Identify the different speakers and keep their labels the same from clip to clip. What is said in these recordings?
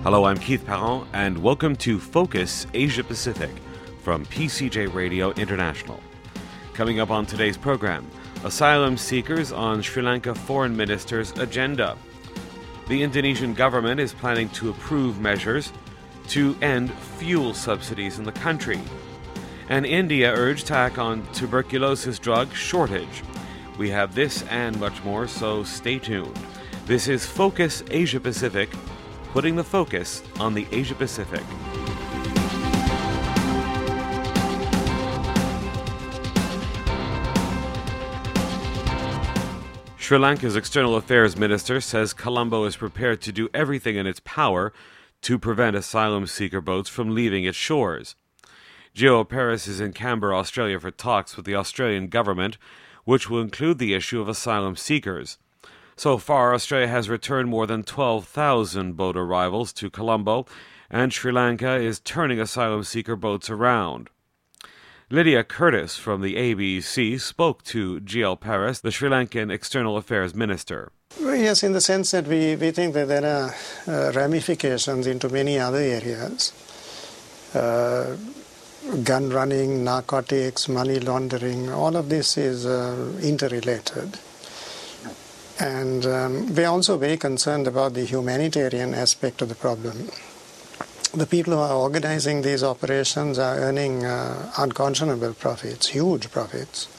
Speaker 1: Hello, I'm Keith Parent, and welcome to Focus Asia Pacific from PCJ Radio International. Coming up on today's program, asylum seekers on Sri Lanka Foreign Minister's agenda. The Indonesian government is planning to approve measures to end fuel subsidies in the country. And India urged attack on tuberculosis drug shortage. We have this and much more, so stay tuned. This is Focus Asia Pacific, putting the focus on the Asia Pacific. Sri Lanka's External Affairs Minister says Colombo is prepared to do everything in its power to prevent asylum seeker boats from leaving its shores. Gio Paris is in Canberra, Australia for talks with the Australian government, which will include the issue of asylum seekers. So far, Australia has returned more than 12,000 boat arrivals to Colombo, and Sri Lanka is turning asylum seeker boats around. Lydia Curtis from the ABC spoke to Gio Paris, the Sri Lankan External Affairs Minister.
Speaker 2: Well, yes, in the sense that we think that there are ramifications into many other areas. Gun running, narcotics, money laundering, all of this is interrelated. And we're also very concerned about the humanitarian aspect of the problem. The people who are organizing these operations are earning unconscionable profits, huge profits.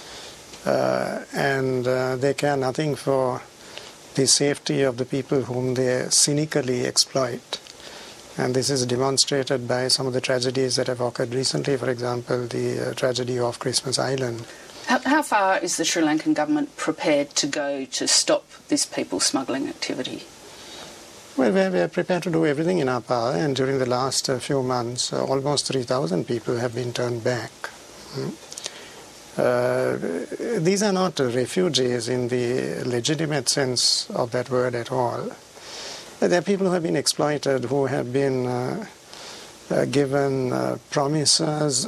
Speaker 2: And they care nothing for the safety of the people whom they cynically exploit. And this is demonstrated by some of the tragedies that have occurred recently, for example, the tragedy off Christmas Island.
Speaker 3: How far is the Sri Lankan government prepared to go to stop this people smuggling activity?
Speaker 2: Well, we're prepared to do everything in our power, and during the last few months, almost 3,000 people have been turned back. These are not refugees in the legitimate sense of that word at all. They're people who have been exploited, who have been given promises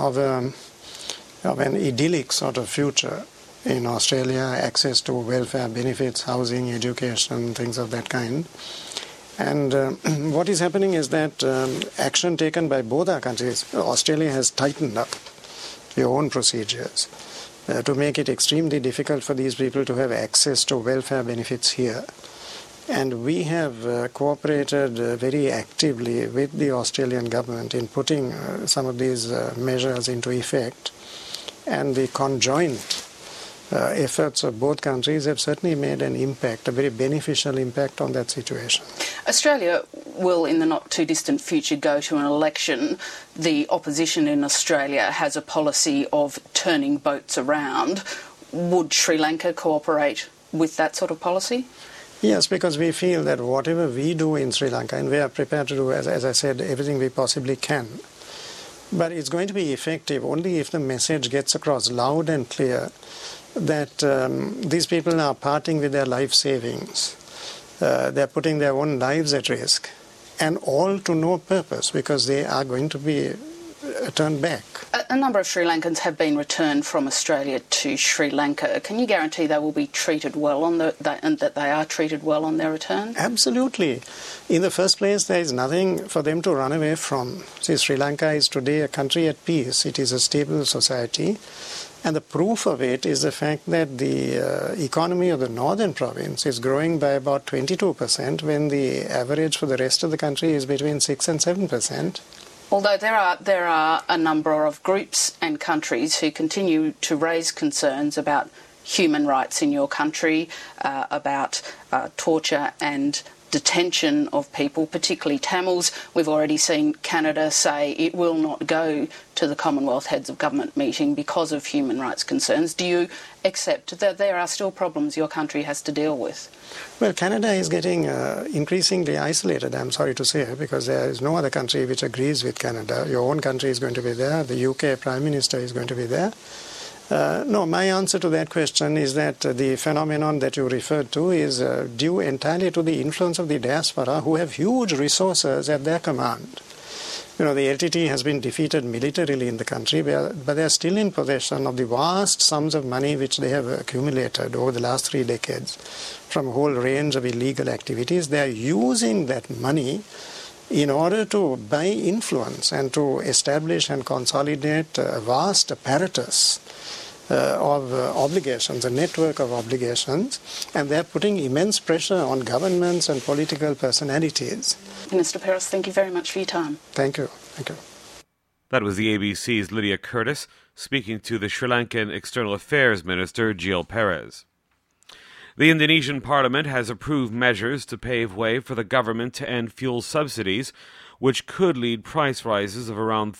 Speaker 2: of an idyllic sort of future in Australia, access to welfare benefits, housing, education, things of that kind. And what is happening is that action taken by both our countries, Australia has tightened up their own procedures to make it extremely difficult for these people to have access to welfare benefits here. And we have cooperated very actively with the Australian government in putting some of these measures into effect. And the conjoint efforts of both countries have certainly made an impact, a very beneficial impact on that situation.
Speaker 3: Australia will, in the not-too-distant future, go to an election. The opposition in Australia has a policy of turning boats around. Would Sri Lanka cooperate with that sort of policy?
Speaker 2: Yes, because we feel that whatever we do in Sri Lanka, and we are prepared to do, as I said, everything we possibly can, but it's going to be effective only if the message gets across loud and clear that these people are parting with their life savings. They're putting their own lives at risk, and all to no purpose, because they are going to be turned back.
Speaker 3: A number of Sri Lankans have been returned from Australia to Sri Lanka. Can you guarantee they will be treated well and that they are treated well on their return?
Speaker 2: Absolutely. In the first place, there is nothing for them to run away from. See, Sri Lanka is today a country at peace. It is a stable society. And the proof of it is the fact that the economy of the northern province is growing by about 22%, when the average for the rest of the country is between 6 and 7%.
Speaker 3: Although there are a number of groups and countries who continue to raise concerns about human rights in your country, about torture and detention of people, particularly Tamils. We've already seen Canada say it will not go to the Commonwealth Heads of Government meeting because of human rights concerns. Do you accept that there are still problems your country has to deal with?
Speaker 2: Well, Canada is getting increasingly isolated, I'm sorry to say, because there is no other country which agrees with Canada. Your own country is going to be there. The UK Prime Minister is going to be there. No, my answer to that question is that the phenomenon that you referred to is due entirely to the influence of the diaspora, who have huge resources at their command. You know, the LTT has been defeated militarily in the country, but they are still in possession of the vast sums of money which they have accumulated over the last 3 decades from a whole range of illegal activities. They are using that money in order to buy influence and to establish and consolidate a vast apparatus of obligations, a network of obligations, and they're putting immense pressure on governments and political personalities.
Speaker 3: Minister Peres, thank you very much for your time.
Speaker 2: Thank you. Thank you.
Speaker 1: That was the ABC's Lydia Curtis speaking to the Sri Lankan External Affairs Minister Gil Perez. The Indonesian Parliament has approved measures to pave way for the government to end fuel subsidies, which could lead price rises of around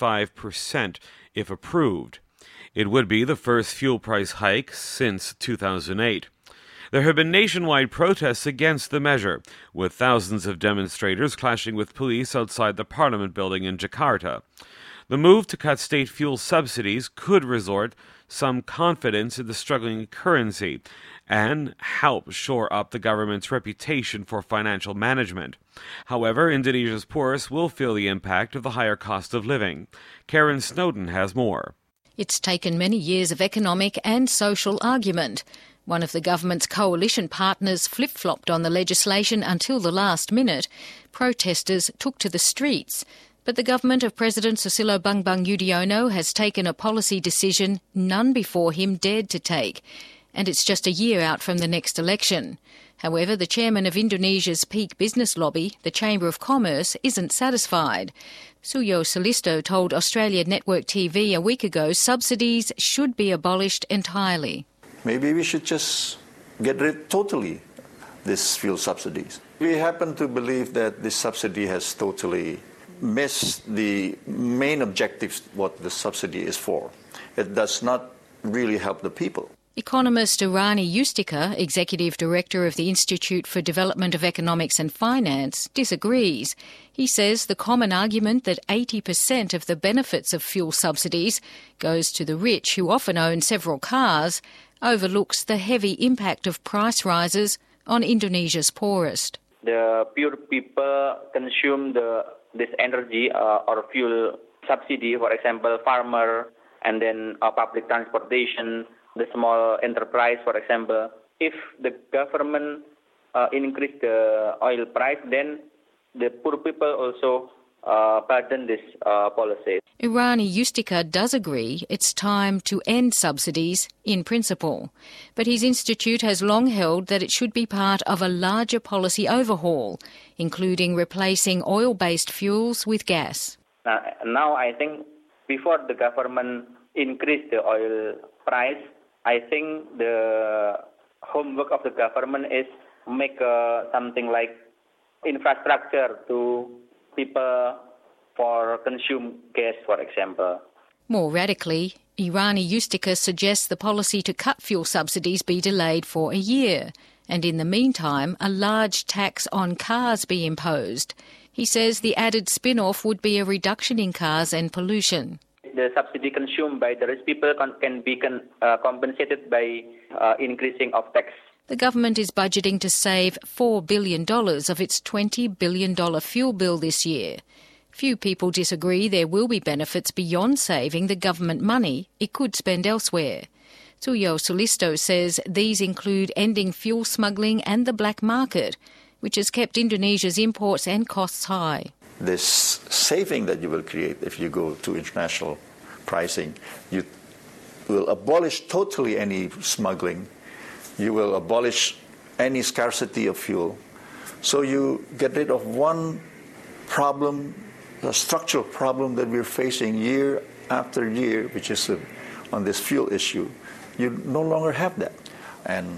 Speaker 1: 35% if approved. It would be the first fuel price hike since 2008. There have been nationwide protests against the measure, with thousands of demonstrators clashing with police outside the Parliament building in Jakarta. The move to cut state fuel subsidies could restore some confidence in the struggling currency and help shore up the government's reputation for financial management. However, Indonesia's poorest will feel the impact of the higher cost of living. Karen Snowden has more.
Speaker 4: It's taken many years of economic and social argument. One of the government's coalition partners flip-flopped on the legislation until the last minute. Protesters took to the streets. But the government of President Susilo Bambang Yudhoyono has taken a policy decision none before him dared to take. And it's just a year out from the next election. However, the chairman of Indonesia's peak business lobby, the Chamber of Commerce, isn't satisfied. Suyo Solisto told Australia Network TV a week ago subsidies should be abolished entirely.
Speaker 5: Maybe we should just get rid totally these fuel subsidies. We happen to believe that this subsidy has totally missed the main objectives what the subsidy is for. It does not really help the people.
Speaker 4: Economist Irani Ustica, Executive Director of the Institute for Development of Economics and Finance, disagrees. He says the common argument that 80% of the benefits of fuel subsidies goes to the rich who often own several cars overlooks the heavy impact of price rises on Indonesia's poorest.
Speaker 6: The poor people consume this energy or fuel subsidy, for example, farmer and then public transportation, the small enterprise, for example. If the government increase the oil price, then the poor people also pardon this policy.
Speaker 4: Irani Ustica does agree it's time to end subsidies in principle, but his institute has long held that it should be part of a larger policy overhaul, including replacing oil-based fuels with gas.
Speaker 6: Now I think before the government increase the oil price, I think the homework of the government is make something like infrastructure to people for consume gas, for example.
Speaker 4: More radically, Irani Ustica suggests the policy to cut fuel subsidies be delayed for a year, and in the meantime a large tax on cars be imposed. He says the added spin-off would be a reduction in cars and pollution.
Speaker 6: The subsidy consumed by the rich people can be compensated by increasing of tax.
Speaker 4: The government is budgeting to save $4 billion of its $20 billion fuel bill this year. Few people disagree there will be benefits beyond saving the government money it could spend elsewhere. Suyo Solisto says these include ending fuel smuggling and the black market, which has kept Indonesia's imports and costs high.
Speaker 5: This saving that you will create if you go to international pricing, you will abolish totally any smuggling. You will abolish any scarcity of fuel. So you get rid of one problem, a structural problem that we're facing year after year, which is on this fuel issue. You no longer have that. And,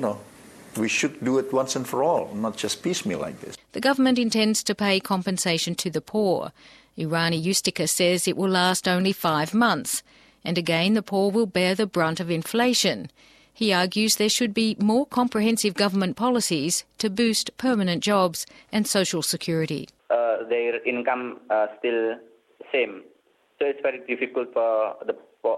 Speaker 5: we should do it once and for all, not just piecemeal like this.
Speaker 4: The government intends to pay compensation to the poor. Irani Ustica says it will last only 5 months. And again, the poor will bear the brunt of inflation. He argues there should be more comprehensive government policies to boost permanent jobs and social security.
Speaker 6: Their income still same, so it's very difficult for the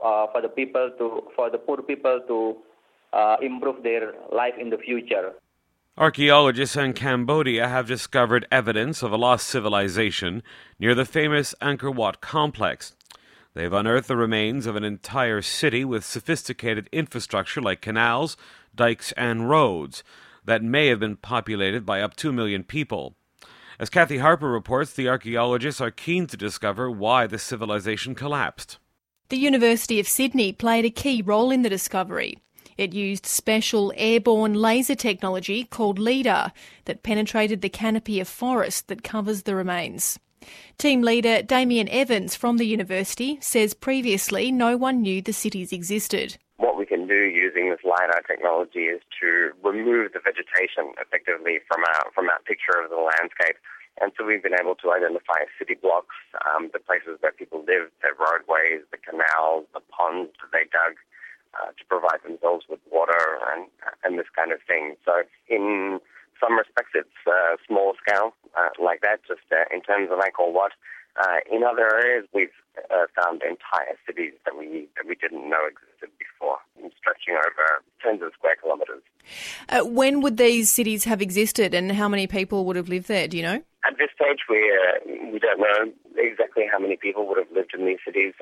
Speaker 6: poor people to improve their life in the future.
Speaker 1: Archaeologists in Cambodia have discovered evidence of a lost civilization near the famous Angkor Wat complex. They've unearthed the remains of an entire city with sophisticated infrastructure like canals, dikes, and roads that may have been populated by up to 2 million people. As Kathy Harper reports, the archaeologists are keen to discover why the civilization collapsed.
Speaker 7: The University of Sydney played a key role in the discovery. It used special airborne laser technology called LIDAR that penetrated the canopy of forest that covers the remains. Team leader Damien Evans from the university says previously no one knew the cities existed.
Speaker 8: What we can do using this LiDAR technology is to remove the vegetation effectively from our picture of the landscape. And so we've been able to identify city blocks, the places where people lived, their roadways, the canals, the ponds that they dug to provide themselves with water and this kind of thing. So in some respects it's small scale like that, just in terms of Angkor Wat. In other areas we've found entire cities that we didn't know existed before, stretching over tens of square kilometres.
Speaker 7: When would these cities have existed and how many people would have lived there, do you know?
Speaker 8: At this stage we don't know exactly how many people would have lived in these cities.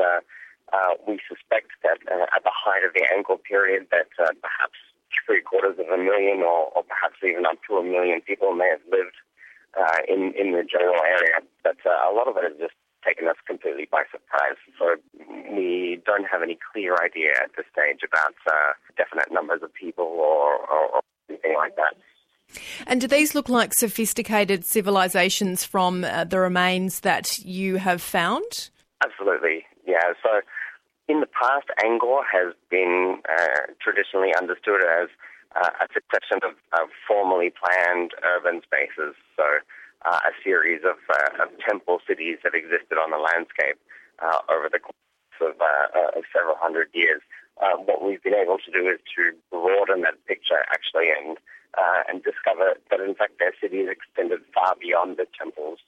Speaker 8: We suspect that at the height of the Angkor period that perhaps 750,000 or perhaps even up to 1 million people may have lived in the general area. But a lot of it has just taken us completely by surprise. So we don't have any clear idea at this stage about definite numbers of people or anything like that.
Speaker 7: And do these look like sophisticated civilizations from the remains that you have found?
Speaker 8: Absolutely, yeah. So in the past, Angkor has been traditionally understood as a succession of formally planned urban spaces. So a series of temple cities that existed on the landscape over the course of several hundred years. What we've been able to do is to broaden that picture actually and discover that in fact their cities extended far beyond the temples.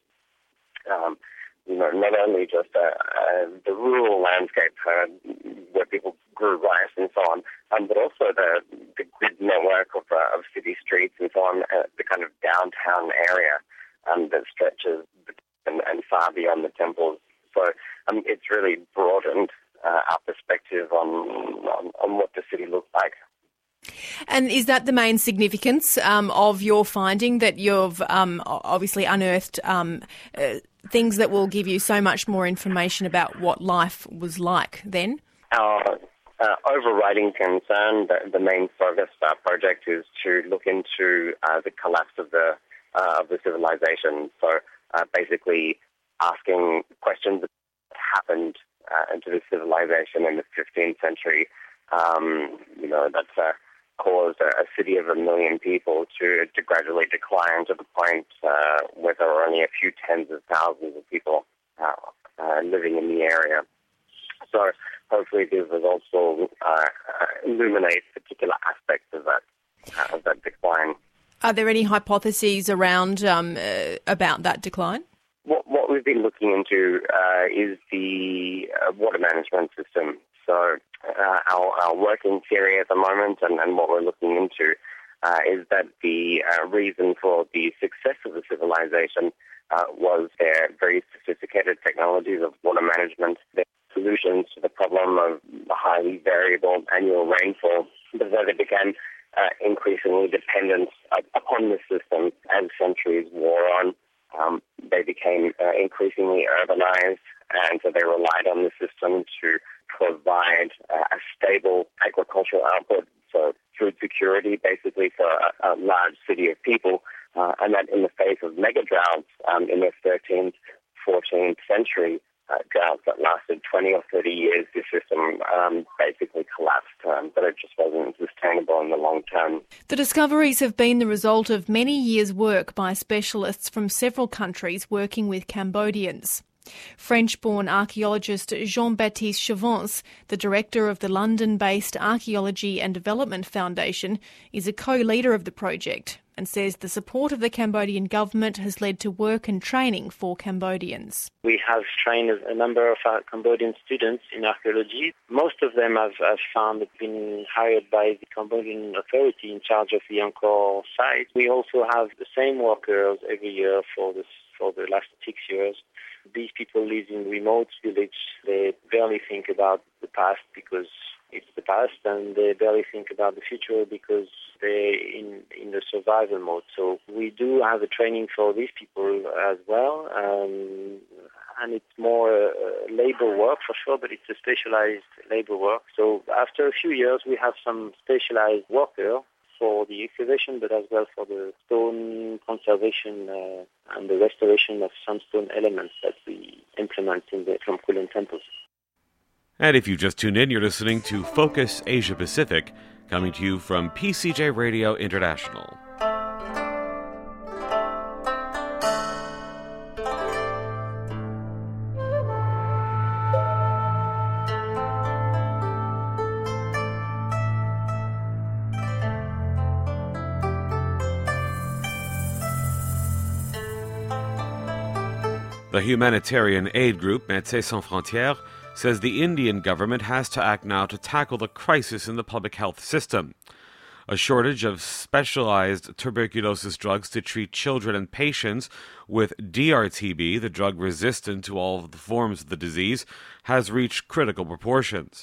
Speaker 8: Not only just the rural landscape where people grew rice and so on, but also the grid network of city streets and so on, the kind of downtown area that stretches and far beyond the temples. So it's really broadened our perspective on what the city looks like.
Speaker 7: And is that the main significance of your finding, that you've obviously unearthed things that will give you so much more information about what life was like then?
Speaker 8: Our overriding concern, the main focus of our project, is to look into the collapse of the civilization. So basically asking questions that happened to the civilization in the 15th century. That's caused a city of 1 million people to gradually decline to the point where there were only a few tens of thousands of people living in the area. So hopefully these results will illuminate particular aspects of that decline.
Speaker 7: Are there any hypotheses around about that decline?
Speaker 8: What we've been looking into is the water management system. So our working theory at the moment and what we're looking into is that the reason for the success of the civilization was their very sophisticated technologies of water management, their solutions to the problem of highly variable annual rainfall, but that they became increasingly dependent upon the system as centuries wore on. They became increasingly urbanized, and so they relied on the system to provide a stable agricultural output, so food security basically for a large city of people, and that in the face of mega droughts in the 13th, 14th century, droughts that lasted 20 or 30 years, the system basically collapsed, but it just wasn't sustainable in the long term.
Speaker 7: The discoveries have been the result of many years' work by specialists from several countries working with Cambodians. French-born archaeologist Jean-Baptiste Chavance, the director of the London-based Archaeology and Development Foundation, is a co-leader of the project and says the support of the Cambodian government has led to work and training for Cambodians.
Speaker 9: We have trained a number of our Cambodian students in archaeology. Most of them have been hired by the Cambodian authority in charge of the Angkor site. We also have the same workers every year for the last 6 years. These people live in remote villages. They barely think about the past because it's the past, and they barely think about the future because they're in the survival mode. So we do have a training for these people as well, and it's more labor work for sure, but it's a specialized labor work. So after a few years, we have some specialized workers for the excavation, but as well for the stone conservation and the restoration of some stone elements that we implement in the Kulin temples.
Speaker 1: And if you just tuned in, you're listening to Focus Asia Pacific, coming to you from PCJ Radio International. The humanitarian aid group Médecins Sans Frontières says the Indian government has to act now to tackle the crisis in the public health system. A shortage of specialized tuberculosis drugs to treat children and patients with DRTB, the drug resistant to all of the forms of the disease, has reached critical proportions.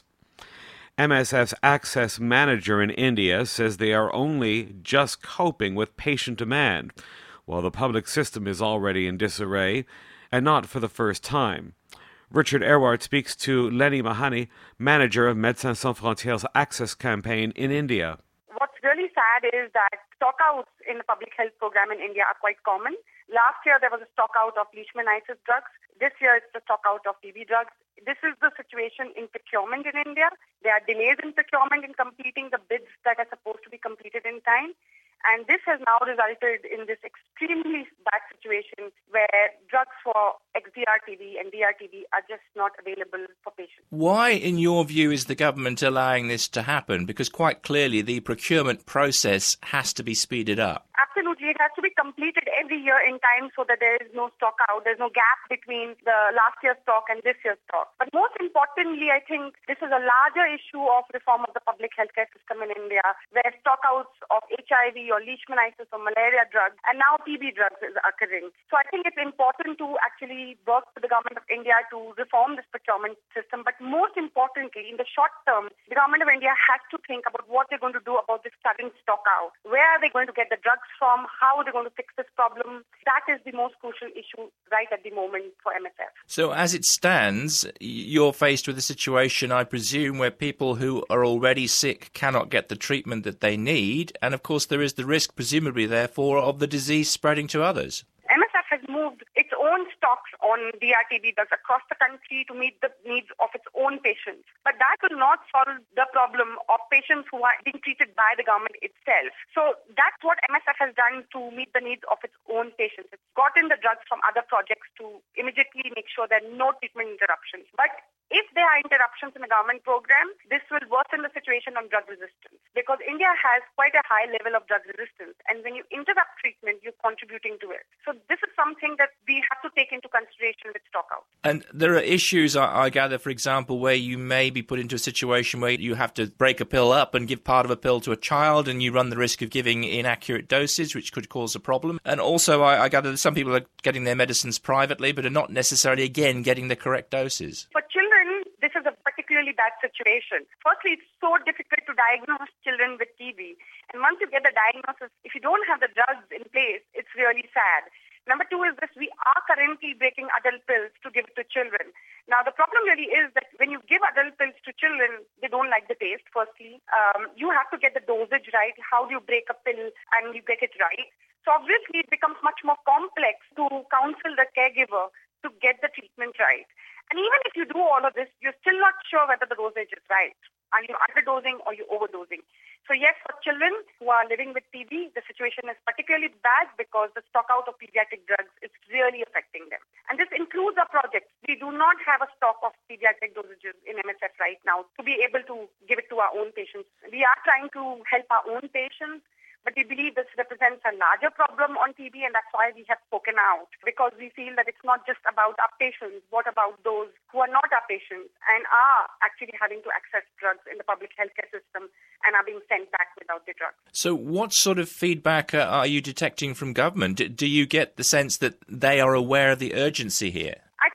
Speaker 1: MSF's access manager in India says they are only just coping with patient demand, while the public system is already in disarray, and not for the first time. Richard Erwart speaks to Lenny Mahani, manager of Médecins Sans Frontières' access campaign in India.
Speaker 10: What's really sad is that stockouts in the public health program in India are quite common. Last year there was a stockout of leishmaniasis drugs. This year it's the stockout of TB drugs. This is the situation in procurement in India. There are delays in procurement in completing the bids that are supposed to be completed in time. And this has now resulted in this extremely bad situation where drugs for XDR-TB and DR-TB are just not available for patients.
Speaker 11: Why, in your view, is the government allowing this to happen? Because quite clearly the procurement process has to be speeded up.
Speaker 10: Absolutely. It has to be completed every year in time so that there is no stock out. There's no gap between the last year's stock and this year's stock. But most importantly, I think this is a larger issue of reform of the public healthcare system in India, where stockouts of HIV or leishmaniasis or malaria drugs and now TB drugs is occurring. So I think it's important to actually work with the government of India to reform this procurement system. But most importantly, in the short term, the government of India has to think about what they're going to do about this sudden stock out. Where are they going to get the drugs from? How are they going to fix this problem? That is the most crucial issue right at the moment for MSF.
Speaker 11: So as it stands, you're faced with a situation, I presume, where people who are already sick cannot get the treatment that they need. And of course, there is the risk, presumably, therefore, of the disease spreading to others.
Speaker 10: MSF has moved its own stocks on DRTB drugs across the country to meet the needs of its own patients. But that will not solve the problem of patients who are being treated by the government itself. So that's what MSF has done to meet the needs of its own patients. It's gotten the drugs from other projects to immediately make sure there are no treatment interruptions. But if there are interruptions in the government program, this will worsen the situation on drug resistance, because India has quite a high level of drug resistance, and when you interrupt treatment, you're contributing to it. So this is something that we have to take into consideration with stockout.
Speaker 11: And there are issues, I gather, for example, where you may be put into a situation where you have to break a pill up and give part of a pill to a child, and you run the risk of giving inaccurate dosage, which could cause a problem. And also, I gather that some people are getting their medicines privately, but are not necessarily, again, getting the correct doses.
Speaker 10: For children, this is a particularly bad situation. Firstly, it's so difficult to diagnose children with TB. And once you get the diagnosis, if you don't have the drugs in place, it's really sad. Number two is this: we are currently breaking adult pills to give to children. Now, the problem really is that when you give adult pills to children, they don't like the taste, firstly. You have to get the dosage right. How do you break a pill and you get it right? So obviously, it becomes much more complex to counsel the caregiver to get the treatment right. And even if you do all of this, you're still not sure whether the dosage is right. Are you underdosing or you overdosing? So yes, for children who are living with TB, the situation is particularly bad because the stock out of pediatric drugs is really affecting them. And this includes our projects. We do not have a stock of pediatric dosages in MSF right now to be able to give it to our own patients. We are trying to help our own patients, but we believe this represents a larger problem on TB, and that's why we have spoken out, because we feel that it's not just about our patients. What about those who are not our patients and are actually having to access drugs in the public healthcare system and are being sent back without the drugs?
Speaker 11: So what sort of feedback are you detecting from government? Do you get the sense that they are aware of the urgency here?
Speaker 10: I think they're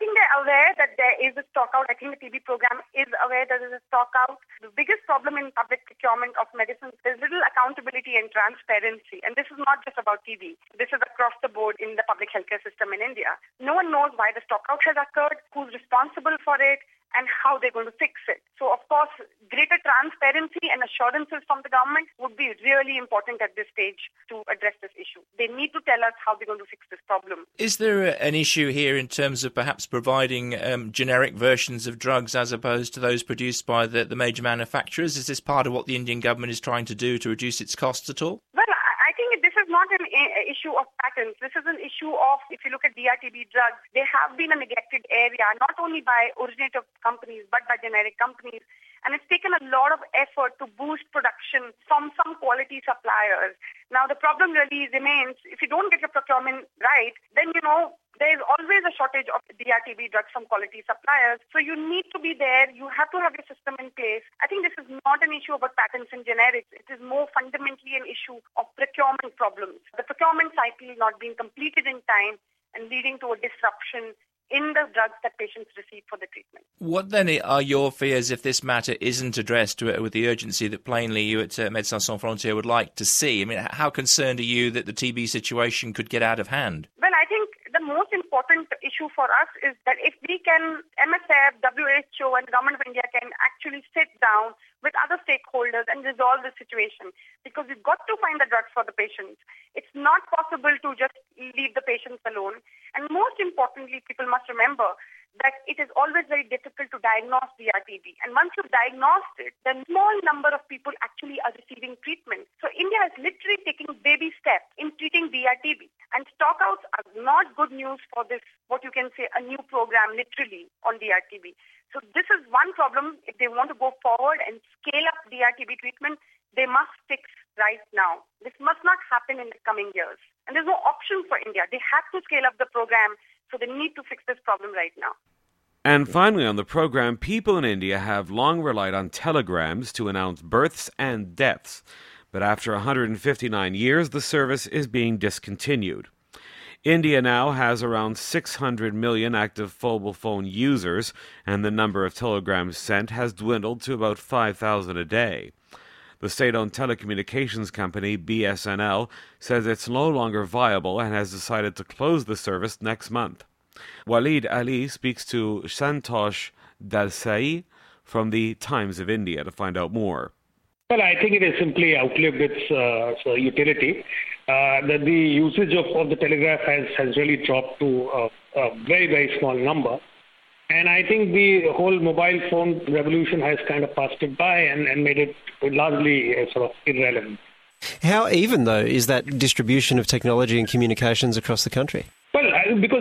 Speaker 10: aware that there is a stock out. I think the TB program is aware that there is a stock out. The biggest problem in public procurement of medicines is little accountability and transparency. And this is not just about TB. This is across the board in the public healthcare system in India. No one knows why the stock out has occurred, who's responsible for it, and how they're going to fix it. So, of course, greater transparency and assurances from the government would be really important at this stage to address this issue. They need to tell us how they're going to fix this problem.
Speaker 11: Is there an issue here in terms of perhaps providing generic versions of drugs as opposed to those produced by the major manufacturers? Is this part of what the Indian government is trying to do to reduce its costs at all?
Speaker 10: Well, I think this is not an issue of patents. This is an issue of, if you look at DRTB drugs, they have been a neglected area, not only by originator companies, but by generic companies. And it's taken a lot of effort to boost production from some quality suppliers. Now, the problem really remains, if you don't get your procurement right, then, there's always a shortage of DRTB drugs from quality suppliers. So you need to be there. You have to have your system in place. I think this is not an issue about patents and generics. It is more fundamentally an issue of procurement problems. The procurement cycle not being completed in time and leading to a disruption in the drugs that patients receive for the treatment.
Speaker 11: What then are your fears if this matter isn't addressed with the urgency that plainly you at Médecins Sans Frontières would like to see? I mean, how concerned are you that the TB situation could get out of hand?
Speaker 10: Well, I think the most important issue for us is that if we can, MSF, WHO and the Government of India can actually sit down with other stakeholders and resolve the situation, because we've got to find the drugs for the patients. It's not possible to just leave the patients alone. And most importantly, people must remember that it is always very difficult to diagnose DRTB. And once you've diagnosed it, the small number of people actually are receiving treatment. So India is literally taking baby steps in treating DRTB. And stockouts are not good news for this, what you can say, a new program literally on DRTB. So this is one problem. If they want to go forward and scale up DRTB treatment, they must fix right now. This must not happen in the coming years. And there's no option for India. They have to scale up the program, so they need to fix this problem right now.
Speaker 1: And finally on the program, people in India have long relied on telegrams to announce births and deaths. But after 159 years, the service is being discontinued. India now has around 600 million active mobile phone users, and the number of telegrams sent has dwindled to about 5,000 a day. The state-owned telecommunications company, BSNL, says it's no longer viable and has decided to close the service next month. Walid Ali speaks to Santosh Dalsai from the Times of India to find out more.
Speaker 12: Well, I think it has simply outlived its utility. The usage of the telegraph has really dropped to a very, very small number. And I think the whole mobile phone revolution has kind of passed it by and made it largely sort of irrelevant.
Speaker 13: How even, though, is that distribution of technology and communications across the country? Well,
Speaker 12: because,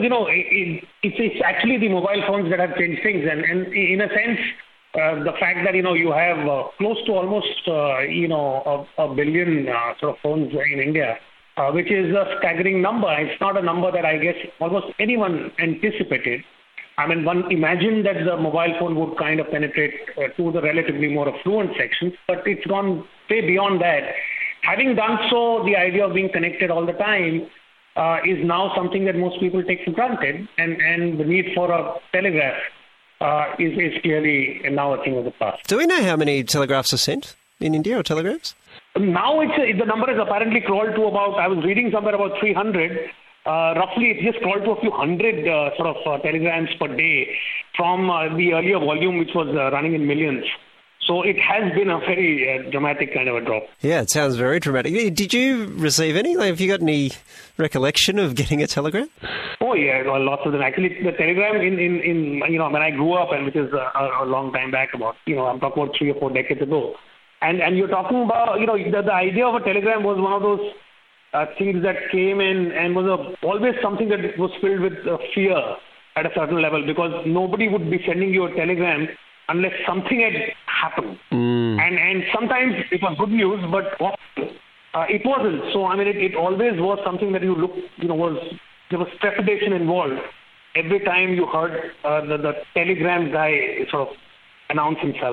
Speaker 12: it's actually the mobile phones that have changed things. And in a sense, the fact that, you have close to almost, a billion sort of phones in India, which is a staggering number. It's not a number that I guess almost anyone anticipated. I mean, one imagined that the mobile phone would kind of penetrate to the relatively more affluent sections, but it's gone way beyond that. Having done so, the idea of being connected all the time is now something that most people take for granted, and the need for a telegraph is clearly now a thing of the past.
Speaker 13: Do we know how many telegraphs are sent in India, or telegrams?
Speaker 12: Now the number has apparently crawled to about, I was reading somewhere about 300. Roughly, it just crawled to a few hundred telegrams per day from the earlier volume, which was running in millions. So it has been a very dramatic kind of a drop.
Speaker 13: Yeah, it sounds very dramatic. Did you receive any? Have you got any recollection of getting a telegram?
Speaker 12: Oh, yeah, lots of them. Actually, the telegram in when I grew up, and which is a long time back, about, I'm talking about 3 or 4 decades ago. And you're talking about, the idea of a telegram was one of those things that came in and was always something that was filled with fear at a certain level, because nobody would be sending you a telegram unless something had happened. And sometimes it was good news, but it wasn't. So, I mean, it always was something that there was trepidation involved every time you heard the telegram guy sort of announce himself.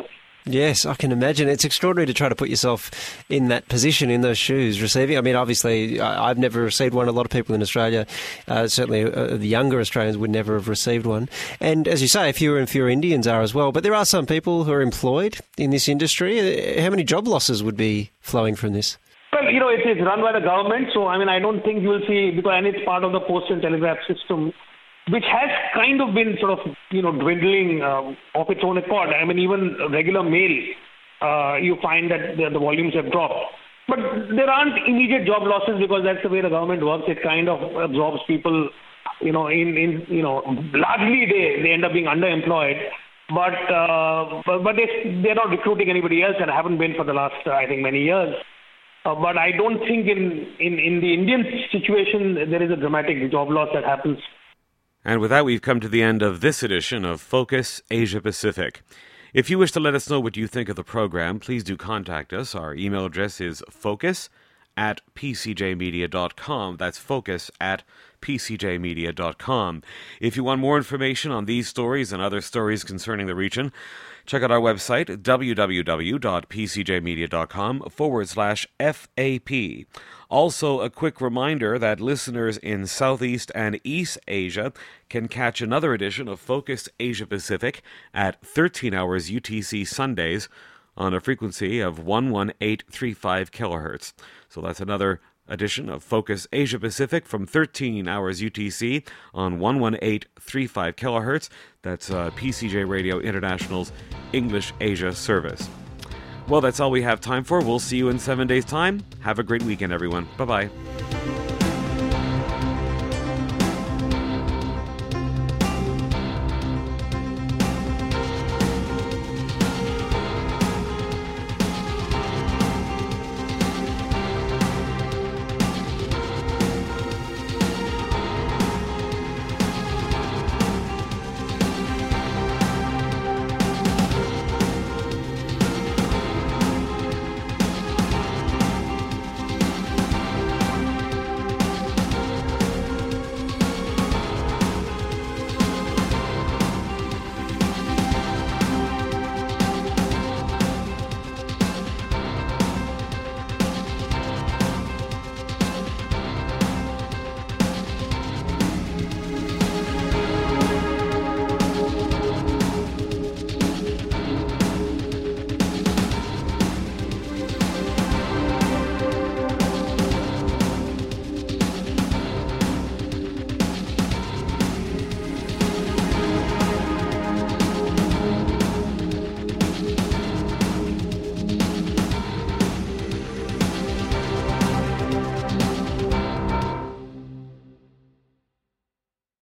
Speaker 13: Yes, I can imagine. It's extraordinary to try to put yourself in that position, in those shoes, receiving. I mean, obviously, I've never received one. A lot of people in Australia, certainly the younger Australians, would never have received one. And as you say, fewer and fewer Indians are as well. But there are some people who are employed in this industry. How many job losses would be flowing from this?
Speaker 12: Well, it's run by the government, so I don't think you will see, and it's part of the post and telegraph system, which has kind of been sort of, dwindling of its own accord. Even regular mail, you find that the volumes have dropped. But there aren't immediate job losses because that's the way the government works. It kind of absorbs people, largely they end up being underemployed. But they're not recruiting anybody else and haven't been for the last, many years. But I don't think in the Indian situation there is a dramatic job loss that happens.
Speaker 1: And with that, we've come to the end of this edition of Focus Asia Pacific. If you wish to let us know what you think of the program, please do contact us. Our email address is focus@pcjmedia.com. That's focus@pcjmedia.com. If you want more information on these stories and other stories concerning the region, check out our website, www.pcjmedia.com/FAP. Also, a quick reminder that listeners in Southeast and East Asia can catch another edition of Focus Asia Pacific at 13 hours UTC Sundays on a frequency of 11835 kilohertz. So that's another edition of Focus Asia Pacific from 13 hours UTC on 11835 kilohertz. That's PCJ Radio International's English Asia service. Well, that's all we have time for. We'll see you in 7 days' time. Have a great weekend, everyone. Bye-bye.